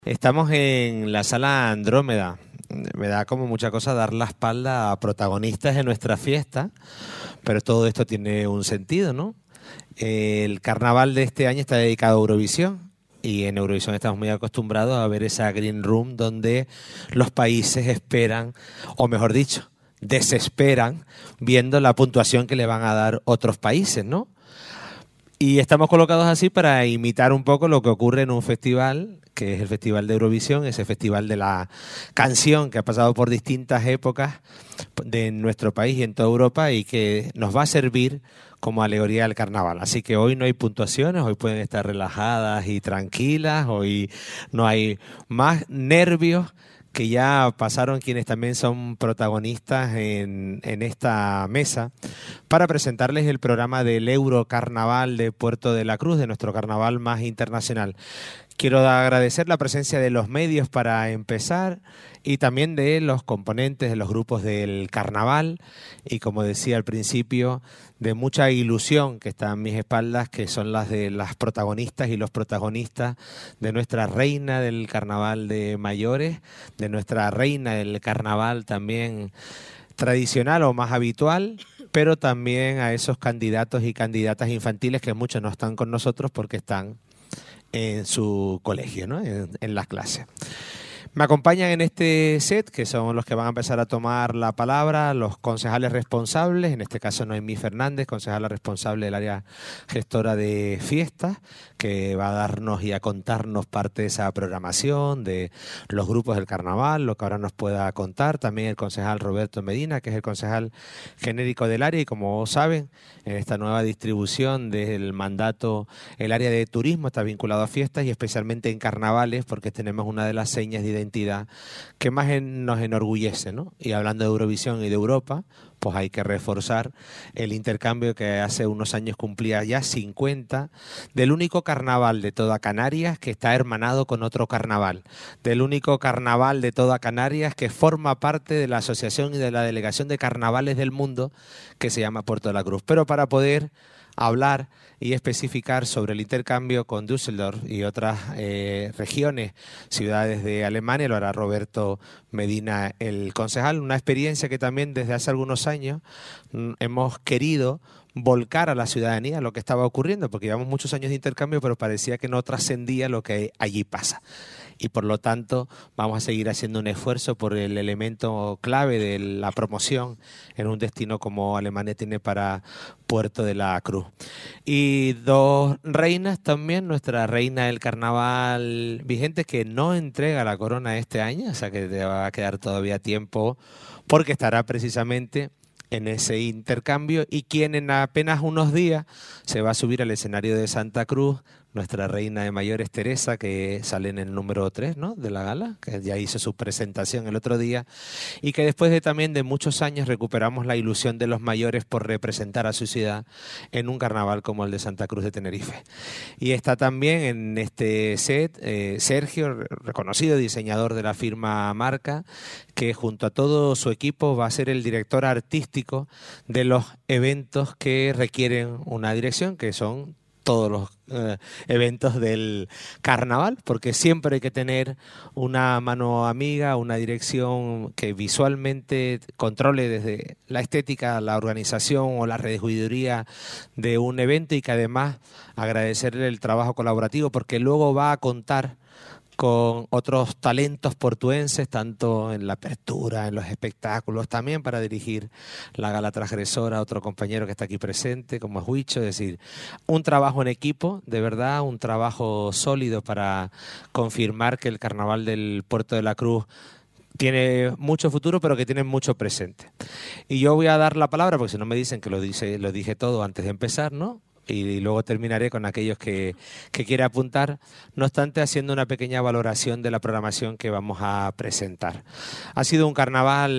Estamos en la sala Andrómeda. Me da como mucha cosa dar la espalda a protagonistas de nuestra fiesta, pero todo esto tiene un sentido, ¿no? El carnaval de este año está dedicado a Eurovisión y en Eurovisión estamos muy acostumbrados a ver esa green room donde los países esperan, o mejor dicho, desesperan viendo la puntuación que le van a dar otros países, ¿no? Y estamos colocados así para imitar un poco lo que ocurre en un festival, que es el Festival de Eurovisión, ese festival de la canción que ha pasado por distintas épocas de nuestro país y en toda Europa y que nos va a servir como alegoría del carnaval. Así que hoy no hay puntuaciones, hoy pueden estar relajadas y tranquilas, hoy no hay más nervios que ya pasaron quienes también son protagonistas en esta mesa para presentarles el programa del Eurocarnaval de Puerto de la Cruz, de nuestro carnaval más internacional. Quiero agradecer la presencia de los medios para empezar y también de los componentes de los grupos del carnaval y, como decía al principio, de mucha ilusión que está a mis espaldas, que son las de las protagonistas y los protagonistas de nuestra reina del carnaval de mayores, de nuestra reina del carnaval también tradicional o más habitual, pero también a esos candidatos y candidatas infantiles que muchos no están con nosotros porque están en su colegio, ¿no? en las clases. Me acompañan en este set, que son los que van a empezar a tomar la palabra, los concejales responsables, en este caso Noemí Fernández, concejala responsable del área gestora de fiestas, que va a darnos y a contarnos parte de esa programación, de los grupos del carnaval, lo que ahora nos pueda contar. También el concejal Roberto Medina, que es el concejal genérico del área, y como saben, en esta nueva distribución del mandato, el área de turismo está vinculado a fiestas y especialmente en carnavales, porque tenemos una de las señas de identidad que más nos enorgullece, ¿no? Y hablando de Eurovisión y de Europa, pues hay que reforzar el intercambio que hace unos años cumplía ya 50, del único carnaval de toda Canarias que está hermanado con otro carnaval, del único carnaval de toda Canarias que forma parte de la asociación y de la delegación de carnavales del mundo que se llama Puerto de la Cruz. Pero para poder hablar y especificar sobre el intercambio con Düsseldorf y otras regiones, ciudades de Alemania, lo hará Roberto Medina, el concejal. Una experiencia que también desde hace algunos años hemos querido volcar a la ciudadanía lo que estaba ocurriendo, porque llevamos muchos años de intercambio, pero parecía que no trascendía lo que allí pasa. Y por lo tanto vamos a seguir haciendo un esfuerzo por el elemento clave de la promoción en un destino como Alemania tiene para Puerto de la Cruz. Y dos reinas también, nuestra reina del carnaval vigente, que no entrega la corona este año, o sea que te va a quedar todavía tiempo porque estará precisamente en ese intercambio, y quien en apenas unos días se va a subir al escenario de Santa Cruz, nuestra reina de mayores, Teresa, que sale en el número 3, ¿no?, de la gala, que ya hizo su presentación el otro día, y que después de también de muchos años recuperamos la ilusión de los mayores por representar a su ciudad en un carnaval como el de Santa Cruz de Tenerife. Y está también en este set Sergio, reconocido diseñador de la firma Marca, que junto a todo su equipo va a ser el director artístico de los eventos que requieren una dirección, que son todos los eventos del carnaval, porque siempre hay que tener una mano amiga, una dirección que visualmente controle desde la estética, la organización o la regiduría de un evento, y que además agradecerle el trabajo colaborativo, porque luego va a contar con otros talentos portuenses, tanto en la apertura, en los espectáculos, también para dirigir la gala transgresora, otro compañero que está aquí presente, como es Huicho. Es decir, un trabajo en equipo, de verdad, un trabajo sólido para confirmar que el Carnaval del Puerto de la Cruz tiene mucho futuro, pero que tiene mucho presente. Y yo voy a dar la palabra, porque si no me dicen que lo dije todo antes de empezar, ¿no? Y luego terminaré con aquellos que quiera apuntar, no obstante haciendo una pequeña valoración de la programación que vamos a presentar. Ha sido un carnaval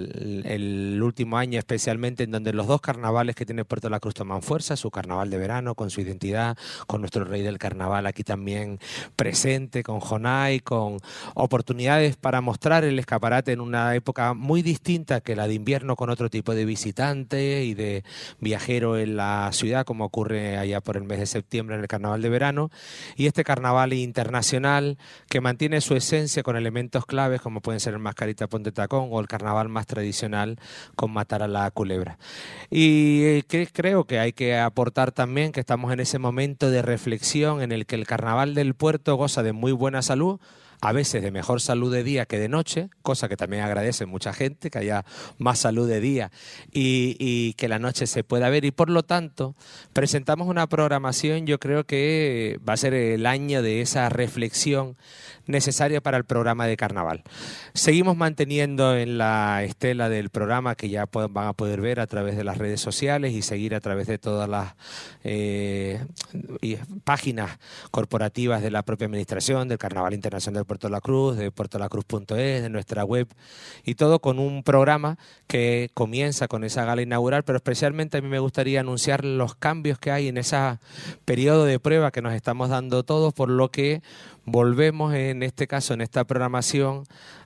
el último año especialmente en donde los dos carnavales que tiene Puerto de la Cruz toman fuerza, su carnaval de verano con su identidad, con nuestro rey del carnaval aquí también presente, con Jonay, con oportunidades para mostrar el escaparate en una época muy distinta que la de invierno, con otro tipo de visitante y de viajero en la ciudad, como ocurre allá por el mes de septiembre en el Carnaval de Verano, y este carnaval internacional que mantiene su esencia con elementos claves como pueden ser el Mascarita Ponte Tacón o el carnaval más tradicional con Matar a la Culebra. Y creo que hay que aportar también que estamos en ese momento de reflexión en el que el Carnaval del Puerto goza de muy buena salud, a veces de mejor salud de día que de noche, cosa que también agradece mucha gente, que haya más salud de día y que la noche se pueda ver. Y por lo tanto, presentamos una programación, yo creo que va a ser el año de esa reflexión necesaria para el programa de carnaval. Seguimos manteniendo en la estela del programa, que ya van a poder ver a través de las redes sociales y seguir a través de todas las páginas corporativas de la propia administración, del Carnaval Internacional de Puerto La Cruz, de puertolacruz.es, de nuestra web, y todo con un programa que comienza con esa gala inaugural, pero especialmente a mí me gustaría anunciar los cambios que hay en ese periodo de prueba que nos estamos dando todos, por lo que volvemos en este caso, en esta programación,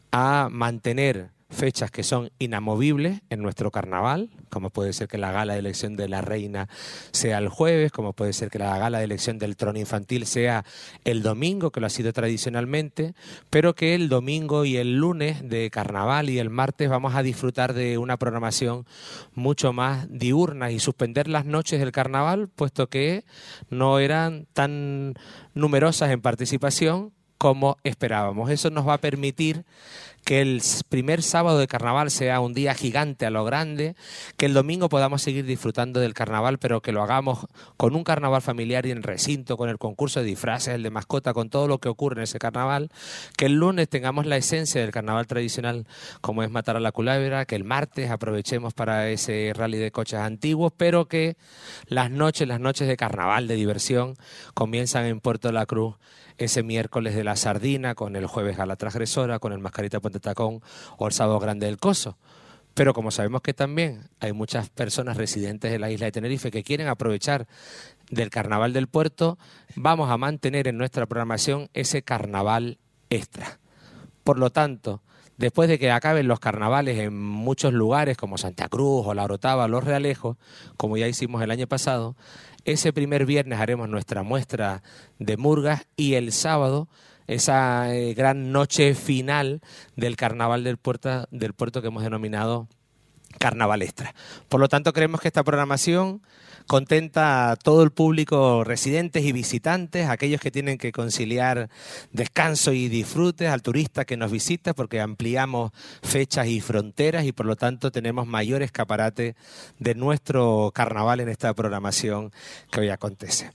a mantener fechas que son inamovibles en nuestro carnaval, como puede ser que la gala de elección de la reina sea el jueves, como puede ser que la gala de elección del trono infantil sea el domingo, que lo ha sido tradicionalmente, pero que el domingo y el lunes de carnaval y el martes vamos a disfrutar de una programación mucho más diurna y suspender las noches del carnaval, puesto que no eran tan numerosas en participación como esperábamos. Eso nos va a permitir que el primer sábado de carnaval sea un día gigante a lo grande, que el domingo podamos seguir disfrutando del carnaval, pero que lo hagamos con un carnaval familiar y en recinto, con el concurso de disfraces, el de mascota, con todo lo que ocurre en ese carnaval, que el lunes tengamos la esencia del carnaval tradicional como es Matar a la Culebra, que el martes aprovechemos para ese rally de coches antiguos, pero que las noches de carnaval, de diversión, comienzan en Puerto La Cruz ese miércoles de la Sardina, con el jueves Gala Transgresora, con el Mascarita Ponte Tacón o el sábado Grande del Coso. Pero como sabemos que también hay muchas personas residentes de la isla de Tenerife que quieren aprovechar del Carnaval del Puerto, vamos a mantener en nuestra programación ese carnaval extra. Por lo tanto, después de que acaben los carnavales en muchos lugares como Santa Cruz o La Orotava, Los Realejos, como ya hicimos el año pasado, ese primer viernes haremos nuestra muestra de murgas y el sábado esa gran noche final del Carnaval del Puerto que hemos denominado Carnaval Extra. Por lo tanto, creemos que esta programación contenta a todo el público, residentes y visitantes, aquellos que tienen que conciliar descanso y disfrute, al turista que nos visita, porque ampliamos fechas y fronteras y por lo tanto tenemos mayor escaparate de nuestro carnaval en esta programación que hoy acontece.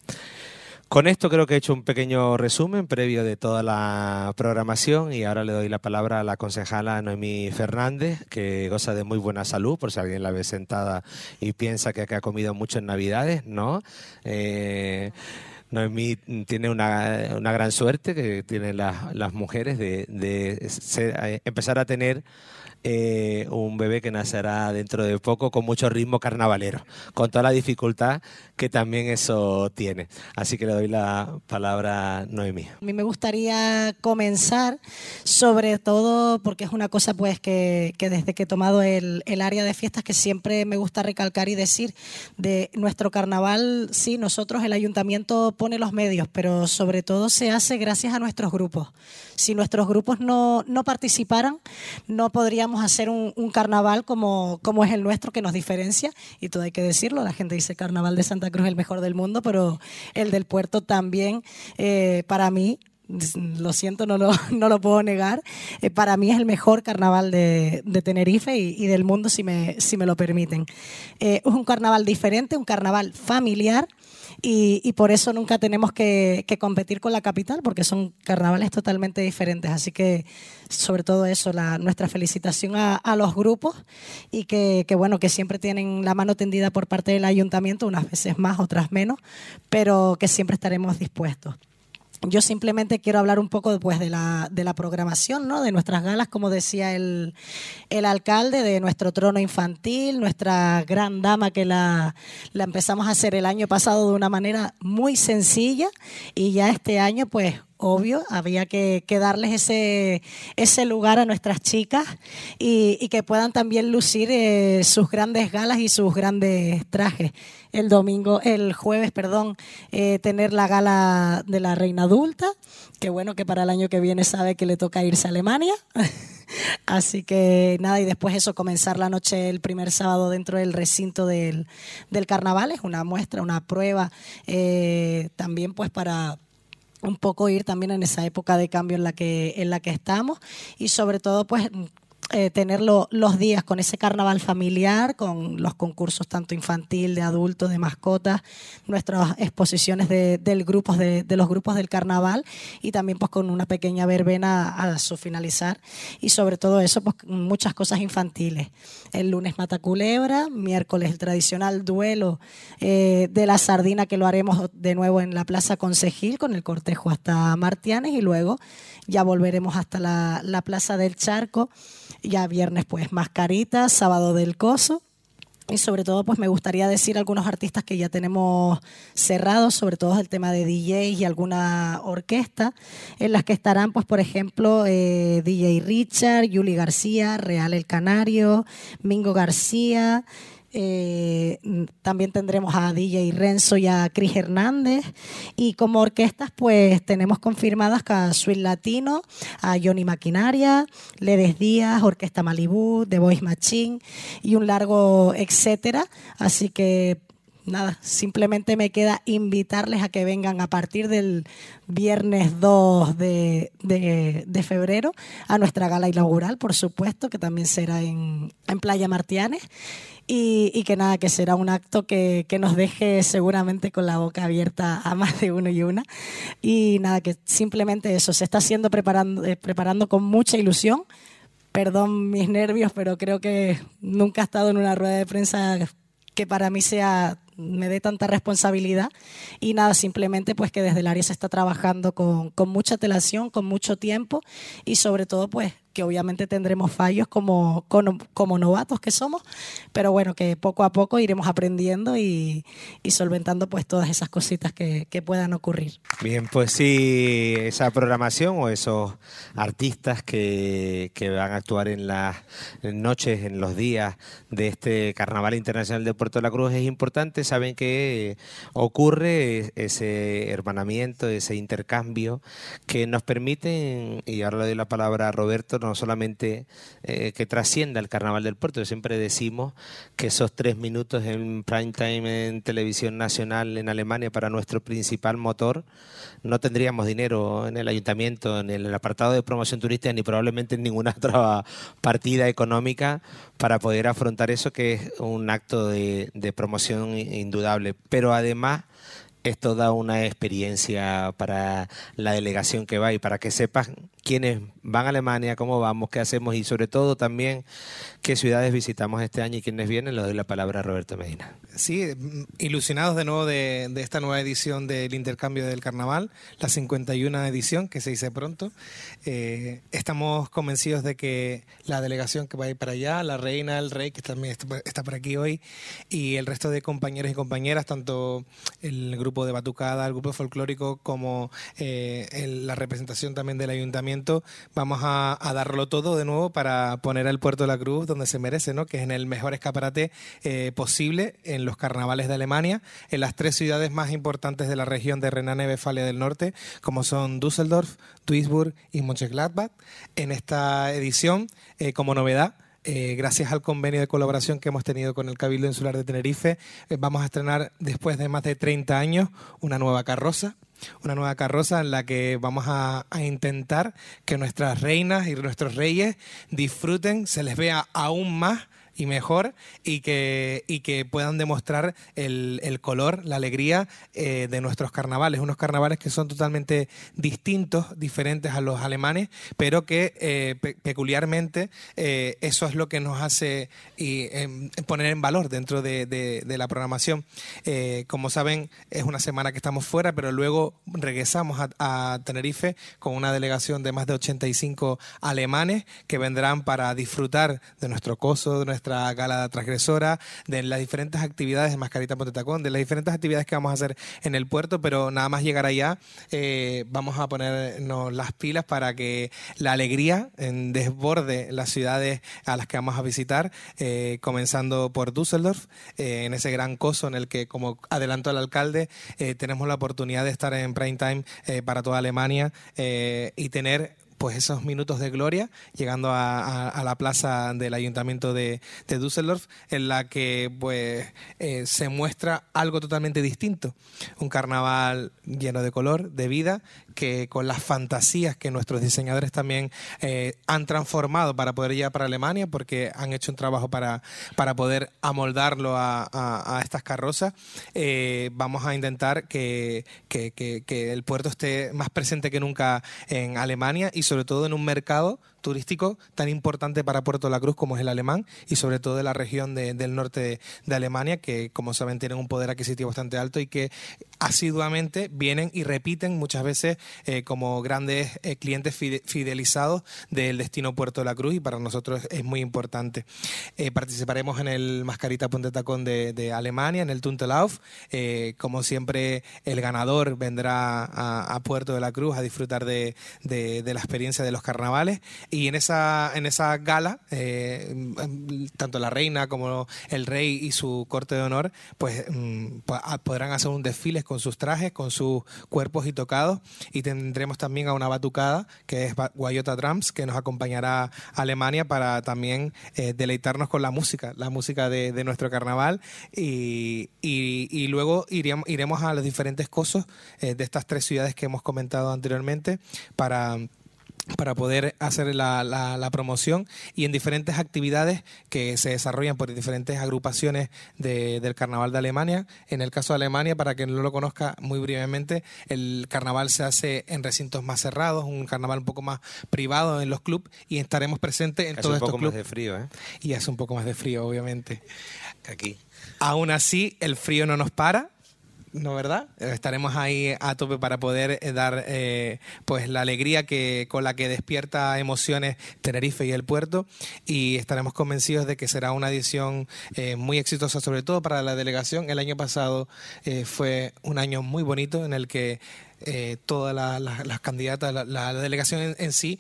Con esto creo que he hecho un pequeño resumen previo de toda la programación y ahora le doy la palabra a la concejala Noemí Fernández, que goza de muy buena salud, por si alguien la ve sentada y piensa que ha comido mucho en Navidades, ¿no? Noemí tiene una gran suerte que tienen las mujeres de empezar a tener un bebé que nacerá dentro de poco con mucho ritmo carnavalero, con toda la dificultad que también eso tiene. Así que le doy la palabra a Noemí. A mí me gustaría comenzar, sobre todo porque es una cosa pues que desde que he tomado el área de fiestas que siempre me gusta recalcar y decir de nuestro carnaval, sí, nosotros el ayuntamiento pone los medios, pero sobre todo se hace gracias a nuestros grupos. Si nuestros grupos no participaran, no podríamos hacer un carnaval como es el nuestro, que nos diferencia, y todo hay que decirlo, la gente dice Carnaval de Santa Cruz es el mejor del mundo, pero el del Puerto también, para mí, lo siento, no lo puedo negar, para mí es el mejor carnaval de Tenerife y del mundo, si me lo permiten. Es un carnaval diferente, un carnaval familiar, y por eso nunca tenemos que competir con la capital, porque son carnavales totalmente diferentes. Así que, sobre todo eso, nuestra felicitación a los grupos y que bueno, que siempre tienen la mano tendida por parte del ayuntamiento, unas veces más, otras menos, pero que siempre estaremos dispuestos. Yo simplemente quiero hablar un poco después de la programación, ¿no? De nuestras galas, como decía el alcalde, de nuestro trono infantil, nuestra gran dama que la empezamos a hacer el año pasado de una manera muy sencilla y ya este año pues obvio, había que darles ese lugar a nuestras chicas y que puedan también lucir sus grandes galas y sus grandes trajes. El jueves, tener la gala de la reina adulta, que bueno, que para el año que viene sabe que le toca irse a Alemania. Así que nada, y después eso, comenzar la noche el primer sábado dentro del recinto del carnaval, es una muestra, una prueba, también pues para un poco ir también en esa época de cambio en la que estamos, y sobre todo pues tener los días con ese carnaval familiar, con los concursos tanto infantil, de adultos, de mascotas, nuestras exposiciones de los grupos del carnaval, y también pues con una pequeña verbena a su finalizar, y sobre todo eso pues muchas cosas infantiles. El lunes Mataculebra, miércoles el tradicional duelo de la sardina, que lo haremos de nuevo en la Plaza Concejil con el cortejo hasta Martianes, y luego ya volveremos hasta la Plaza del Charco. Ya viernes pues Mascaritas, sábado del Coso, y sobre todo pues me gustaría decir algunos artistas que ya tenemos cerrados, sobre todo el tema de DJs y alguna orquesta, en las que estarán pues por ejemplo DJ Richard, Yuli García, Real el Canario, Mingo García. También tendremos a DJ Renzo y a Cris Hernández, y como orquestas pues tenemos confirmadas a Sweet Latino, a Johnny Maquinaria, Ledes Díaz, Orquesta Malibú, The Voice Machine y un largo etcétera. Así que nada, simplemente me queda invitarles a que vengan a partir del viernes 2 de febrero a nuestra gala inaugural, por supuesto, que también será en Playa Martianes. Y que nada, que será un acto que nos deje seguramente con la boca abierta a más de uno y una. Y nada, que simplemente eso, se está preparando con mucha ilusión. Perdón mis nervios, pero creo que nunca he estado en una rueda de prensa que para mí me dé tanta responsabilidad. Y nada, simplemente pues que desde el área se está trabajando con mucha antelación, con mucho tiempo, y sobre todo pues que obviamente tendremos fallos como novatos que somos, pero bueno, que poco a poco iremos aprendiendo y solventando pues todas esas cositas que puedan ocurrir. Bien, pues sí, esa programación o esos artistas que van a actuar en las noches, en los días de este Carnaval Internacional de Puerto de la Cruz es importante. Saben que ocurre ese hermanamiento, ese intercambio que nos permiten, y ahora le doy la palabra a Roberto, no solamente que trascienda el Carnaval del Puerto. Siempre decimos que esos 3 minutos en prime time en televisión nacional en Alemania para nuestro principal motor, no tendríamos dinero en el ayuntamiento, en el apartado de promoción turística, ni probablemente en ninguna otra partida económica para poder afrontar eso, que es un acto de promoción indudable. Pero además es toda una experiencia para la delegación que va, y para que sepan quiénes van a Alemania, cómo vamos, qué hacemos, y sobre todo también qué ciudades visitamos este año y quiénes vienen. Le doy la palabra a Roberto Medina. Sí, ilusionados de nuevo de esta nueva edición del intercambio del carnaval, la 51 edición, que se dice pronto. Estamos convencidos de que la delegación que va a ir para allá, la reina, el rey, que también está por aquí hoy, y el resto de compañeros y compañeras, tanto el grupo de batucada, el grupo folclórico, como la representación también del ayuntamiento, vamos a darlo todo de nuevo para poner al Puerto de la Cruz donde se merece, ¿no? Que es en el mejor escaparate posible en los carnavales de Alemania, en las 3 ciudades más importantes de la región de Renania-Westfalia del Norte, como son Düsseldorf, Duisburg y Mönchengladbach. En esta edición, como novedad, gracias al convenio de colaboración que hemos tenido con el Cabildo Insular de Tenerife, vamos a estrenar, después de más de 30 años, una nueva carroza en la que vamos a intentar que nuestras reinas y nuestros reyes disfruten, se les vea aún más y mejor, y que puedan demostrar el color, la alegría de nuestros carnavales. Unos carnavales que son totalmente distintos, diferentes a los alemanes, pero que peculiarmente eso es lo que nos hace poner en valor dentro de la programación. Como saben, es una semana que estamos fuera, pero luego regresamos a Tenerife con una delegación de más de 85 alemanes que vendrán para disfrutar de nuestro coso, de nuestra nuestra gala transgresora, de las diferentes actividades de Mascarita Ponte Tacón, de las diferentes actividades que vamos a hacer en el puerto, pero nada más llegar allá vamos a ponernos las pilas para que la alegría desborde las ciudades a las que vamos a visitar, comenzando por Düsseldorf, en ese gran coso en el que, como adelantó el alcalde, tenemos la oportunidad de estar en prime time para toda Alemania y tener pues esos minutos de gloria llegando a la plaza del Ayuntamiento de Düsseldorf, en la que pues se muestra algo totalmente distinto, un carnaval lleno de color, de vida, que con las fantasías que nuestros diseñadores también han transformado para poder llegar para Alemania, porque han hecho un trabajo para poder amoldarlo a estas carrozas. Vamos a intentar que el puerto esté más presente que nunca en Alemania y sobre todo en un mercado turístico tan importante para Puerto La Cruz como es el alemán, y sobre todo de la región del norte de Alemania, que como saben tienen un poder adquisitivo bastante alto y que asiduamente vienen y repiten muchas veces como grandes clientes fidelizados del destino Puerto La Cruz, y para nosotros es muy importante. Participaremos en el Mascarita Ponte Tacón de Alemania, en el Tuntelauf. Como siempre, el ganador vendrá a Puerto de la Cruz a disfrutar de la experiencia de los carnavales. Y en esa gala, tanto la reina como el rey y su corte de honor, pues podrán hacer un desfile con sus trajes, con sus cuerpos y tocados, y tendremos también a una batucada, que es Guayota Drums, que nos acompañará a Alemania para también deleitarnos con la música de nuestro carnaval, y luego iremos a los diferentes cosos de estas 3 ciudades que hemos comentado anteriormente para poder hacer la promoción, y en diferentes actividades que se desarrollan por diferentes agrupaciones del Carnaval de Alemania. En el caso de Alemania, para quien no lo conozca muy brevemente, el carnaval se hace en recintos más cerrados, un carnaval un poco más privado en los clubs, y estaremos presentes en todos estos clubes. Hace un poco más de frío, ¿eh? Y hace un poco más de frío, obviamente. Aquí. Aún así, el frío no nos para. ¿No, verdad? Estaremos ahí a tope para poder dar pues la alegría con la que despierta emociones Tenerife y el puerto, y estaremos convencidos de que será una edición muy exitosa, sobre todo para la delegación. El año pasado fue un año muy bonito en el que todas las candidatas, la delegación en sí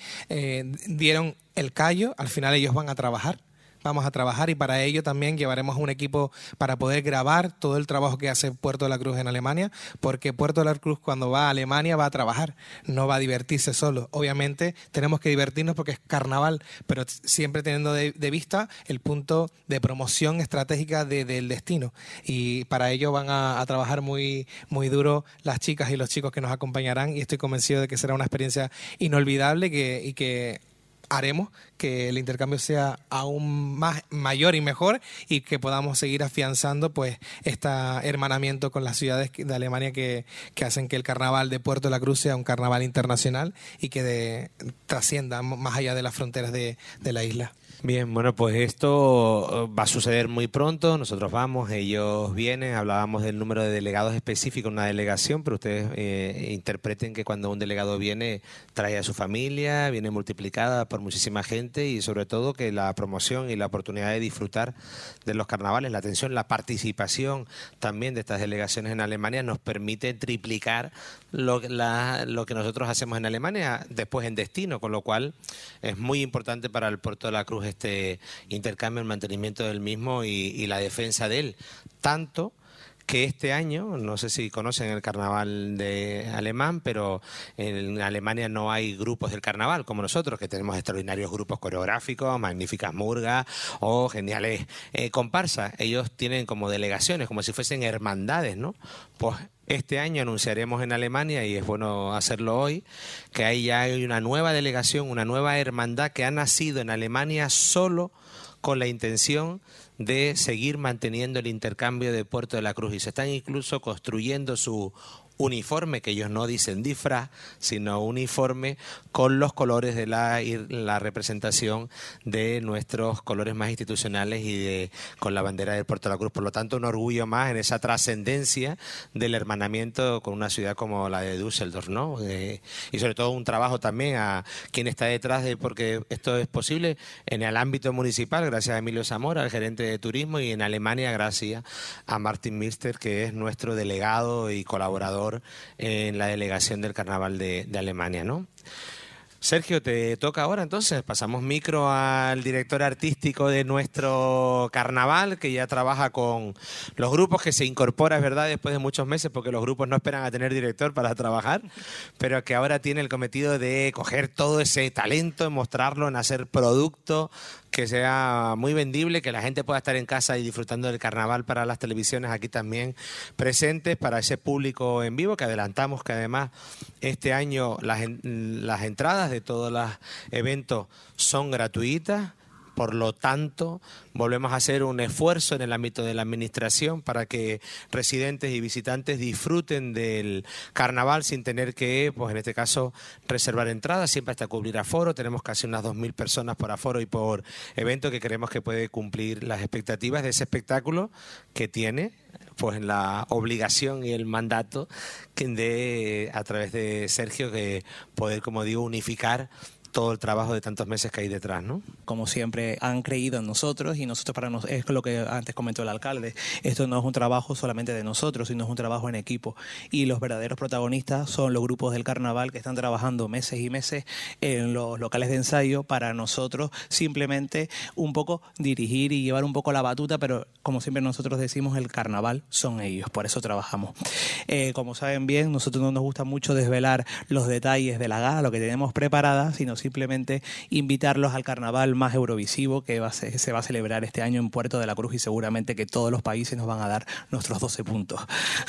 dieron el callo. Al final ellos van a trabajar. Vamos a trabajar, y para ello también llevaremos un equipo para poder grabar todo el trabajo que hace Puerto de la Cruz en Alemania, porque Puerto de la Cruz, cuando va a Alemania, va a trabajar, no va a divertirse solo. Obviamente tenemos que divertirnos porque es carnaval, pero siempre teniendo de vista el punto de promoción estratégica del destino, y para ello van a trabajar muy, muy duro las chicas y los chicos que nos acompañarán, y estoy convencido de que será una experiencia inolvidable y que haremos que el intercambio sea aún más mayor y mejor, y que podamos seguir afianzando pues este hermanamiento con las ciudades de Alemania que hacen que el carnaval de Puerto de la Cruz sea un carnaval internacional y que trascienda más allá de las fronteras de la isla. Bien, bueno, pues esto va a suceder muy pronto. Nosotros vamos, ellos vienen. Hablábamos del número de delegados específico en una delegación, pero ustedes interpreten que cuando un delegado viene, trae a su familia, viene multiplicada por muchísima gente, y sobre todo que la promoción y la oportunidad de disfrutar de los carnavales, la atención, la participación también de estas delegaciones en Alemania nos permite triplicar lo que nosotros hacemos en Alemania después en destino, con lo cual es muy importante para el Puerto de la Cruz este intercambio, el mantenimiento del mismo y la defensa de él. Tanto que este año, no sé si conocen el carnaval de alemán, pero en Alemania no hay grupos del carnaval como nosotros, que tenemos extraordinarios grupos coreográficos, magníficas murgas o geniales comparsas. Ellos tienen como delegaciones, como si fuesen hermandades, ¿no? Pues este año anunciaremos en Alemania, y es bueno hacerlo hoy, que ahí ya hay una nueva delegación, una nueva hermandad que ha nacido en Alemania solo con la intención de seguir manteniendo el intercambio de Puerto de la Cruz, y se están incluso construyendo su uniforme, que ellos no dicen disfraz, sino uniforme con los colores de la representación de nuestros colores más institucionales y con la bandera del Puerto de la Cruz. Por lo tanto, un orgullo más en esa trascendencia del hermanamiento con una ciudad como la de Düsseldorf, ¿no? Y sobre todo un trabajo también a quien está detrás de, porque esto es posible en el ámbito municipal, gracias a Emilio Zamora, el gerente de turismo, y en Alemania gracias a Martin Mister, que es nuestro delegado y colaborador en la delegación del Carnaval de Alemania, ¿no? Sergio, te toca ahora entonces. Pasamos micro al director artístico de nuestro carnaval, que ya trabaja con los grupos, que se incorpora, es verdad, después de muchos meses, porque los grupos no esperan a tener director para trabajar, pero que ahora tiene el cometido de coger todo ese talento, mostrarlo, en hacer producto que sea muy vendible, que la gente pueda estar en casa y disfrutando del carnaval, para las televisiones aquí también presentes, para ese público en vivo, que adelantamos que además este año las entradas de todos los eventos son gratuitas. Por lo tanto, volvemos a hacer un esfuerzo en el ámbito de la administración para que residentes y visitantes disfruten del carnaval sin tener que, pues en este caso, reservar entradas, siempre hasta cubrir aforo. Tenemos casi unas 2.000 personas por aforo y por evento, que creemos que puede cumplir las expectativas de ese espectáculo que tiene pues en la obligación y el mandato de, a través de Sergio, que poder, como digo, unificar todo el trabajo de tantos meses que hay detrás, ¿no? Como siempre han creído en nosotros, y nosotros para nosotros, es lo que antes comentó el alcalde, esto no es un trabajo solamente de nosotros, sino es un trabajo en equipo, y los verdaderos protagonistas son los grupos del carnaval, que están trabajando meses y meses en los locales de ensayo para nosotros simplemente un poco dirigir y llevar un poco la batuta, pero como siempre nosotros decimos, el carnaval son ellos, por eso trabajamos. Como saben bien, nosotros no nos gusta mucho desvelar los detalles de la gala, lo que tenemos preparada, sino simplemente invitarlos al carnaval más eurovisivo que se va a celebrar este año en Puerto de la Cruz, y seguramente que todos los países nos van a dar nuestros 12 puntos.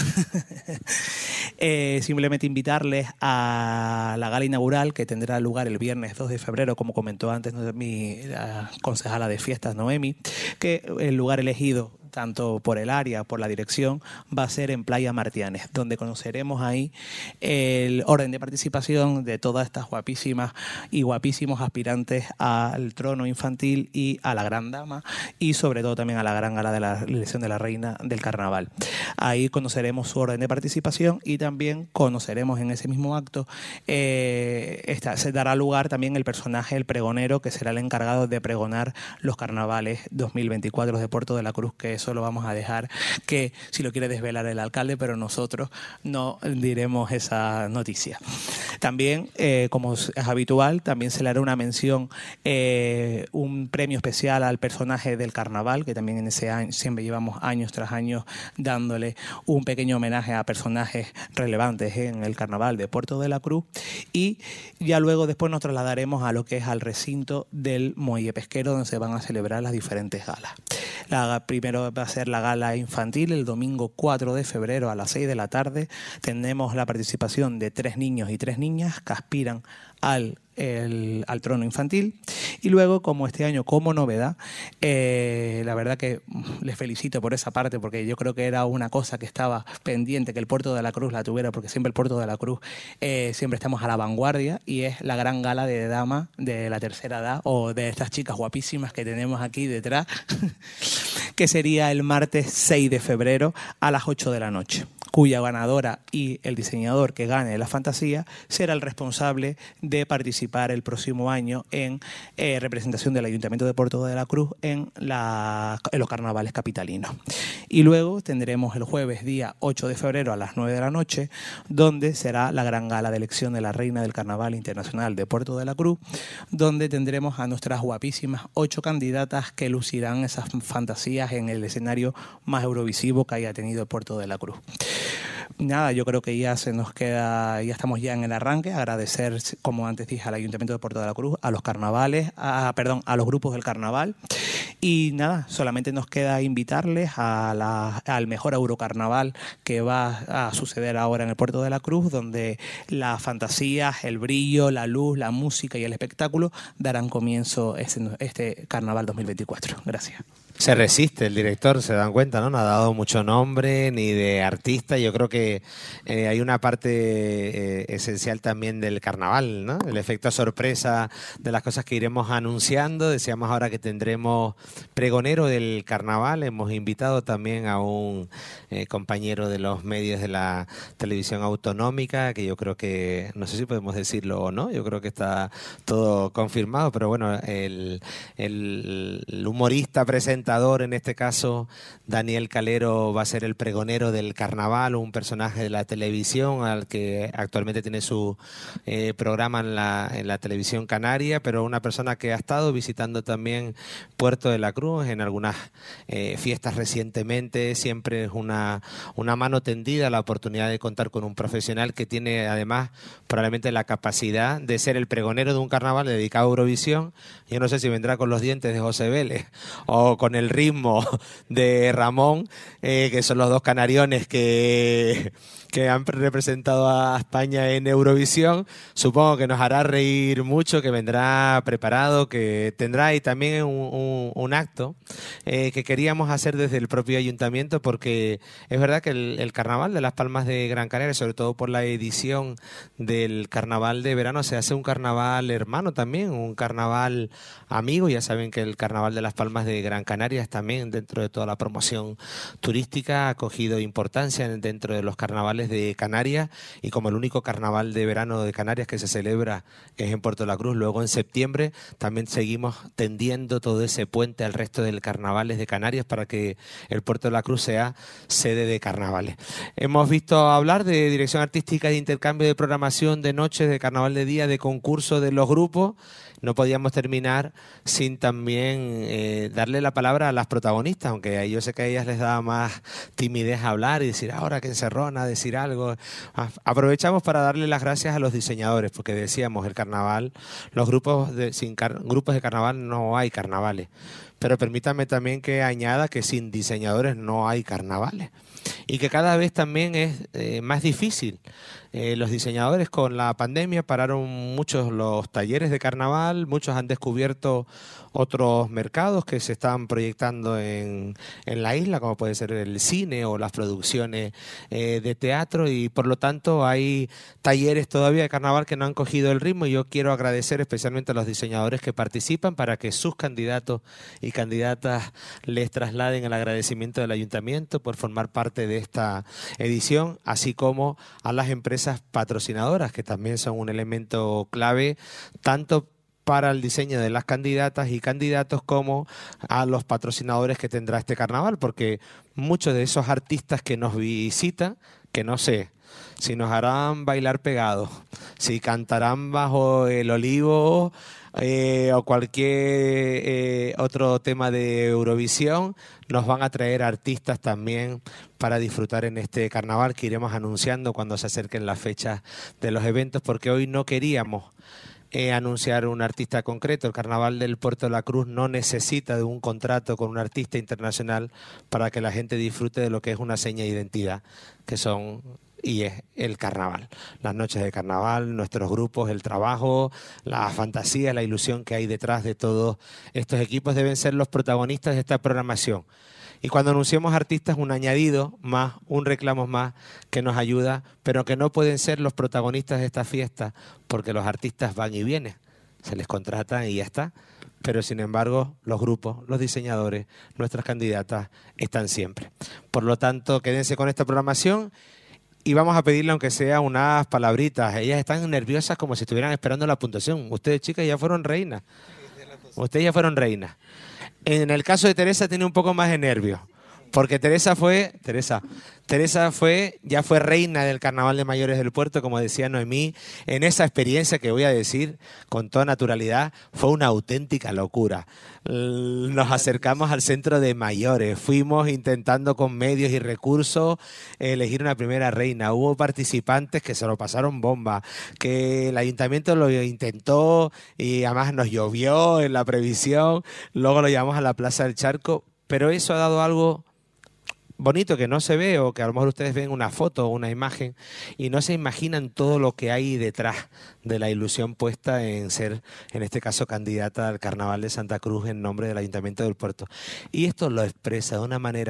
Simplemente invitarles a la gala inaugural, que tendrá lugar el viernes 2 de febrero, como comentó antes la concejala de fiestas, Noemi, que el lugar elegido tanto por el área, por la dirección, va a ser en Playa Martianes, donde conoceremos ahí el orden de participación de todas estas guapísimas y guapísimos aspirantes al trono infantil y a la gran dama, y sobre todo también a la gran gala de la elección de la reina del carnaval. Ahí conoceremos su orden de participación, y también conoceremos en ese mismo acto, se dará lugar también el personaje, el pregonero, que será el encargado de pregonar los carnavales 2024 de Puerto de la Cruz, que eso lo vamos a dejar que si lo quiere desvelar el alcalde, pero nosotros no diremos esa noticia. También, como es habitual, también se le hará una mención, un premio especial al personaje del carnaval, que también en ese año siempre llevamos años tras años dándole un pequeño homenaje a personajes relevantes en el carnaval de Puerto de la Cruz, y ya luego después nos trasladaremos a lo que es al recinto del muelle pesquero, donde se van a celebrar las diferentes galas. Primero va a ser la gala infantil el domingo 4 de febrero a las 6 de la tarde. Tenemos la participación de 3 niños y 3 niñas que aspiran al trono infantil, y luego, como este año como novedad, la verdad que les felicito por esa parte, porque yo creo que era una cosa que estaba pendiente que el Puerto de la Cruz la tuviera, porque siempre el Puerto de la Cruz siempre estamos a la vanguardia, y es la gran gala de dama de la tercera edad, o de estas chicas guapísimas que tenemos aquí detrás, que sería el martes 6 de febrero a las 8 de la noche, cuya ganadora y el diseñador que gane la fantasía será el responsable de participar el próximo año en representación del Ayuntamiento de Puerto de la Cruz en los carnavales capitalinos. Y luego tendremos el jueves día 8 de febrero a las 9 de la noche, donde será la gran gala de elección de la reina del Carnaval Internacional de Puerto de la Cruz, donde tendremos a nuestras guapísimas 8 candidatas que lucirán esas fantasías en el escenario más eurovisivo que haya tenido Puerto de la Cruz. Nada, yo creo que ya se nos queda, ya estamos ya en el arranque. Agradecer, como antes dije, al Ayuntamiento de Puerto de la Cruz, a los carnavales, a los grupos del carnaval. Y nada, solamente nos queda invitarles al mejor Eurocarnaval que va a suceder ahora en el Puerto de la Cruz, donde las fantasías, el brillo, la luz, la música y el espectáculo darán comienzo este Carnaval 2024. Gracias. Se resiste el director, se dan cuenta, ¿no? No ha dado mucho nombre ni de artista. Yo creo que que hay una parte esencial también del carnaval, ¿no? El efecto sorpresa de las cosas que iremos anunciando. Decíamos ahora que tendremos pregonero del carnaval. Hemos invitado también a un compañero de los medios de la televisión autonómica, que yo creo que, no sé si podemos decirlo o no, yo creo que está todo confirmado, pero bueno, el humorista presentador, en este caso Daniel Calero, va a ser el pregonero del carnaval, un personaje de la televisión al que actualmente tiene su programa en la televisión canaria, pero una persona que ha estado visitando también Puerto de la Cruz en algunas fiestas recientemente. Siempre es una mano tendida la oportunidad de contar con un profesional que tiene además probablemente la capacidad de ser el pregonero de un carnaval dedicado a Eurovisión. Yo no sé si vendrá con los dientes de José Vélez o con el ritmo de Ramón, que son los dos canariones que han representado a España en Eurovisión. Supongo que nos hará reír mucho, que vendrá preparado, que tendrá y también un acto que queríamos hacer desde el propio ayuntamiento, porque es verdad que el Carnaval de Las Palmas de Gran Canaria, sobre todo por la edición del Carnaval de verano, se hace un carnaval hermano también, un carnaval amigo. Ya saben que el Carnaval de Las Palmas de Gran Canaria es también, dentro de toda la promoción turística, ha cogido importancia dentro de los carnavales de Canarias, y como el único carnaval de verano de Canarias que se celebra es en Puerto de la Cruz, luego en septiembre también seguimos tendiendo todo ese puente al resto de carnavales de Canarias para que el Puerto de la Cruz sea sede de carnavales. Hemos visto hablar de dirección artística, de intercambio de programación, de noches, de carnaval de día, de concurso de los grupos. No podíamos terminar sin también darle la palabra a las protagonistas, aunque yo sé que a ellas les da más timidez hablar y decir ahora que encerrona, decir algo. Aprovechamos para darle las gracias a los diseñadores, porque decíamos, el carnaval, los grupos grupos de carnaval no hay carnavales. Pero permítanme también que añada que sin diseñadores no hay carnavales. Y que cada vez también es más difícil. Los diseñadores con la pandemia pararon muchos los talleres de carnaval, muchos han descubierto otros mercados que se están proyectando en la isla, como puede ser el cine o las producciones de teatro, y por lo tanto hay talleres todavía de carnaval que no han cogido el ritmo, y yo quiero agradecer especialmente a los diseñadores que participan para que sus candidatos y candidatas les trasladen el agradecimiento del ayuntamiento por formar parte de esta edición, así como a las empresas patrocinadoras, que también son un elemento clave tanto para el diseño de las candidatas y candidatos como a los patrocinadores que tendrá este carnaval, porque muchos de esos artistas que nos visitan, que no sé si nos harán bailar pegados, si cantarán bajo el olivo o cualquier otro tema de Eurovisión, nos van a traer artistas también para disfrutar en este carnaval que iremos anunciando cuando se acerquen las fechas de los eventos, porque hoy no queríamos anunciar un artista concreto. El Carnaval del Puerto de la Cruz no necesita de un contrato con un artista internacional para que la gente disfrute de lo que es una seña de identidad, que son y es el carnaval. Las noches de carnaval, nuestros grupos, el trabajo, la fantasía, la ilusión que hay detrás de todos estos equipos deben ser los protagonistas de esta programación. Y cuando anunciamos artistas, un añadido más, un reclamo más que nos ayuda, pero que no pueden ser los protagonistas de esta fiesta, porque los artistas van y vienen, se les contrata y ya está. Pero sin embargo, los grupos, los diseñadores, nuestras candidatas están siempre. Por lo tanto, quédense con esta programación y vamos a pedirle, aunque sea unas palabritas. Ellas están nerviosas como si estuvieran esperando la puntuación. Ustedes, chicas, ya fueron reinas. Ustedes ya fueron reinas. En el caso de Teresa tiene un poco más de nervios, porque Teresa ya fue reina del Carnaval de Mayores del Puerto, como decía Noemí. En esa experiencia que voy a decir con toda naturalidad, fue una auténtica locura. Nos acercamos al centro de mayores, fuimos intentando con medios y recursos elegir una primera reina. Hubo participantes que se lo pasaron bomba, que el ayuntamiento lo intentó y además nos llovió en la previsión, luego lo llevamos a la Plaza del Charco, pero eso ha dado algo bonito que no se ve, o que a lo mejor ustedes ven una foto o una imagen y no se imaginan todo lo que hay detrás de la ilusión puesta en ser, en este caso, candidata al Carnaval de Santa Cruz en nombre del Ayuntamiento del Puerto. Y esto lo expresa de una manera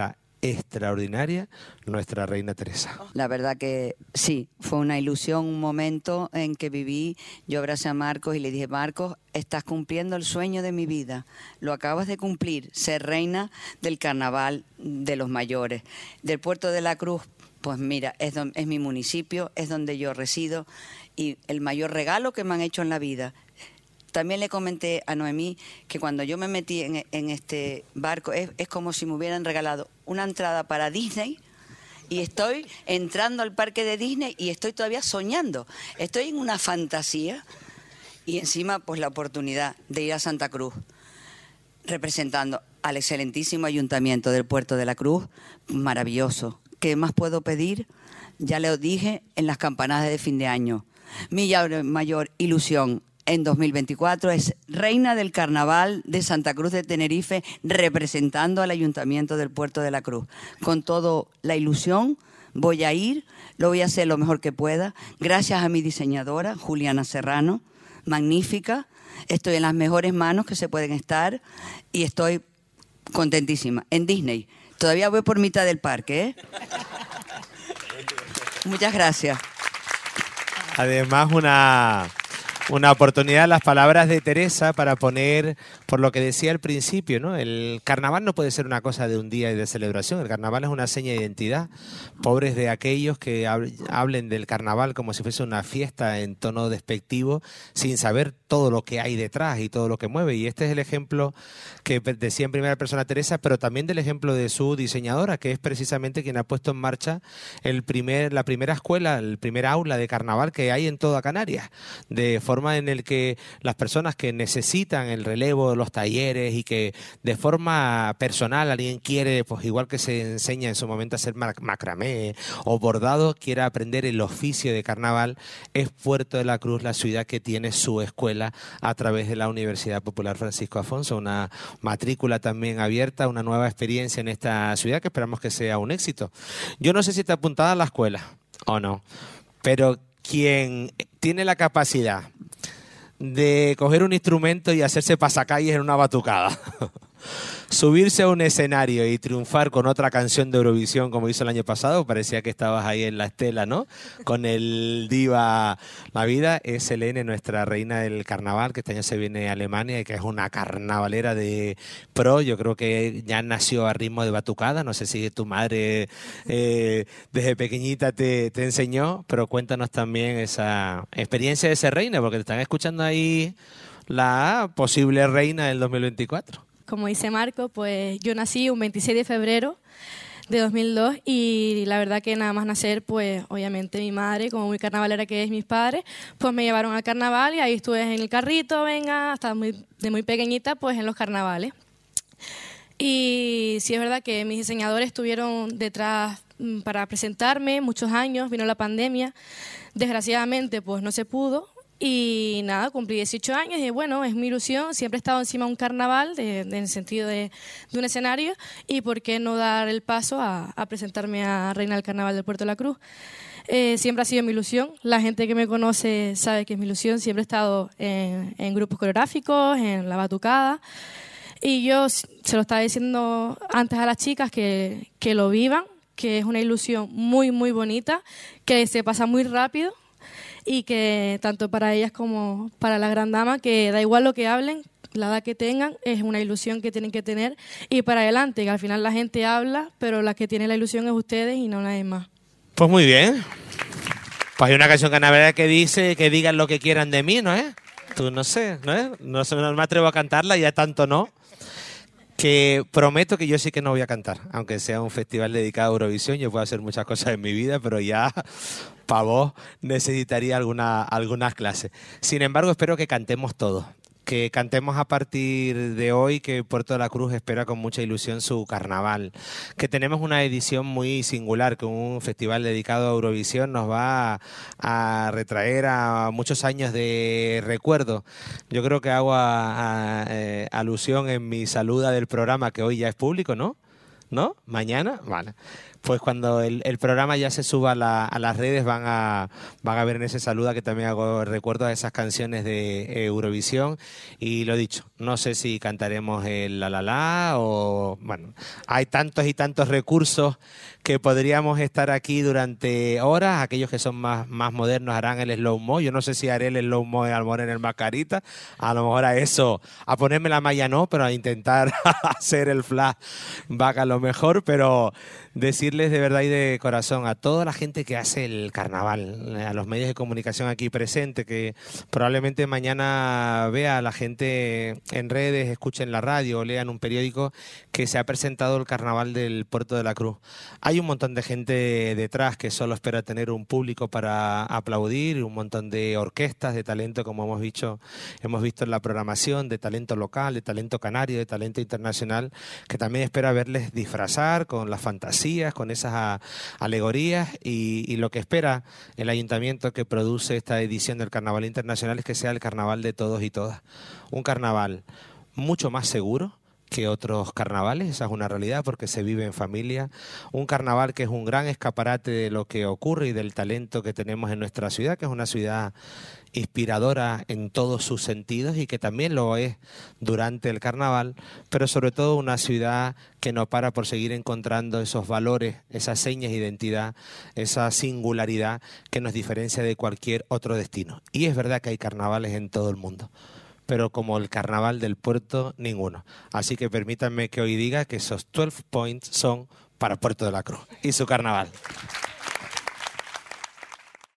extraordinaria nuestra reina Teresa. La verdad que sí, fue una ilusión, un momento en que viví. Yo abracé a Marcos y le dije, Marcos, estás cumpliendo el sueño de mi vida, lo acabas de cumplir, ser reina del carnaval de los mayores, del Puerto de la Cruz. Pues mira, es mi municipio, es donde yo resido y el mayor regalo que me han hecho en la vida. También le comenté a Noemí que cuando yo me metí en este barco es como si me hubieran regalado una entrada para Disney y estoy entrando al parque de Disney y estoy todavía soñando. Estoy en una fantasía y encima pues la oportunidad de ir a Santa Cruz representando al excelentísimo Ayuntamiento del Puerto de la Cruz. Maravilloso. ¿Qué más puedo pedir? Ya le dije en las campanadas de fin de año. Mi mayor ilusión en 2024 es reina del Carnaval de Santa Cruz de Tenerife, representando al Ayuntamiento del Puerto de la Cruz. Con toda la ilusión voy a ir, lo voy a hacer lo mejor que pueda. Gracias a mi diseñadora, Juliana Serrano, magnífica. Estoy en las mejores manos que se pueden estar y estoy contentísima. En Disney, todavía voy por mitad del parque, ¿eh? Muchas gracias. Además, una oportunidad, las palabras de Teresa, para poner, por lo que decía al principio, ¿no? El carnaval no puede ser una cosa de un día y de celebración. El carnaval es una seña de identidad. Pobres de aquellos que hablen del carnaval como si fuese una fiesta en tono despectivo, sin saber todo lo que hay detrás y todo lo que mueve. Y este es el ejemplo que decía en primera persona Teresa, pero también del ejemplo de su diseñadora, que es precisamente quien ha puesto en marcha la primera escuela, el primer aula de carnaval que hay en toda Canarias, de forma en el que las personas que necesitan el relevo de los talleres y que de forma personal alguien quiere, pues igual que se enseña en su momento a hacer macramé o bordado, quiera aprender el oficio de carnaval, es Puerto de la Cruz la ciudad que tiene su escuela a través de la Universidad Popular Francisco Afonso, una matrícula también abierta, una nueva experiencia en esta ciudad que esperamos que sea un éxito. Yo no sé si está apuntada a la escuela o no, pero quien tiene la capacidad de coger un instrumento y hacerse pasacalles en una batucada, subirse a un escenario y triunfar con otra canción de Eurovisión como hizo el año pasado, parecía que estabas ahí en la estela, ¿no? Con el Diva La Vida, es Selene, nuestra reina del carnaval, que este año se viene a Alemania y que es una carnavalera de pro. Yo creo que ya nació a ritmo de batucada, no sé si tu madre desde pequeñita te enseñó, pero cuéntanos también esa experiencia de ser reina, porque te están escuchando ahí la posible reina del 2024. Como dice Marco, pues yo nací un 26 de febrero de 2002 y la verdad que nada más nacer, pues obviamente mi madre, como muy carnavalera que es mis padres, pues me llevaron al carnaval y ahí estuve en el carrito, hasta de muy pequeñita, pues en los carnavales. Y sí es verdad que mis diseñadores estuvieron detrás para presentarme muchos años, vino la pandemia, desgraciadamente pues no se pudo. Y nada, cumplí 18 años y bueno, es mi ilusión, siempre he estado encima de un carnaval, en el sentido de un escenario, y por qué no dar el paso a presentarme a Reina del Carnaval del Puerto de la Cruz. Siempre ha sido mi ilusión, la gente que me conoce sabe que es mi ilusión, siempre he estado en grupos coreográficos, en la batucada, y yo se lo estaba diciendo antes a las chicas que lo vivan, que es una ilusión muy, muy bonita, que se pasa muy rápido, y que tanto para ellas como para la gran dama, que da igual lo que hablen, la edad que tengan, es una ilusión que tienen que tener y para adelante, que al final la gente habla, pero la que tiene la ilusión es ustedes y no nadie más. Pues muy bien. Pues hay una canción carnavalera que dice que digan lo que quieran de mí, ¿no es? Tú no sé, ¿no es? No me atrevo a cantarla, ya tanto no. Que prometo que yo sí que no voy a cantar, aunque sea un festival dedicado a Eurovisión, yo puedo hacer muchas cosas en mi vida, pero ya para vos necesitaría algunas clases. Sin embargo, espero que cantemos todos, que cantemos a partir de hoy, que Puerto de la Cruz espera con mucha ilusión su carnaval, que tenemos una edición muy singular, que un festival dedicado a Eurovisión nos va a retraer a muchos años de recuerdo. Yo creo que hago alusión en mi saluda del programa, que hoy ya es público, ¿no? ¿No? ¿Mañana? Vale. Pues cuando el programa ya se suba a las redes van a ver en ese saludo que también hago recuerdo a esas canciones de Eurovisión. Y lo dicho, no sé si cantaremos el La La La o... Bueno, hay tantos y tantos recursos que podríamos estar aquí durante horas. Aquellos que son más modernos harán el slow-mo. Yo no sé si haré el slow-mo al en el Mascarita. A lo mejor a eso, a ponerme la malla no, pero a intentar hacer el flash va a lo mejor. Pero decirles de verdad y de corazón a toda la gente que hace el carnaval, a los medios de comunicación aquí presentes, que probablemente mañana vea a la gente en redes, escuchen la radio, lean un periódico, que se ha presentado el carnaval del Puerto de la Cruz. Hay un montón de gente detrás que solo espera tener un público para aplaudir, un montón de orquestas de talento, como hemos visto en la programación, de talento local, de talento canario, de talento internacional, que también espera verles disfrazar con las fantasías, con esas alegorías, y lo que espera el ayuntamiento que produce esta edición del Carnaval Internacional es que sea el carnaval de todos y todas. Un carnaval mucho más seguro que otros carnavales, esa es una realidad porque se vive en familia. Un carnaval que es un gran escaparate de lo que ocurre y del talento que tenemos en nuestra ciudad, que es una ciudad inspiradora en todos sus sentidos y que también lo es durante el carnaval, pero sobre todo una ciudad que no para por seguir encontrando esos valores, esas señas de identidad, esa singularidad que nos diferencia de cualquier otro destino. Y es verdad que hay carnavales en todo el mundo, pero como el carnaval del puerto, ninguno. Así que permítanme que hoy diga que esos 12 points son para Puerto de la Cruz y su carnaval.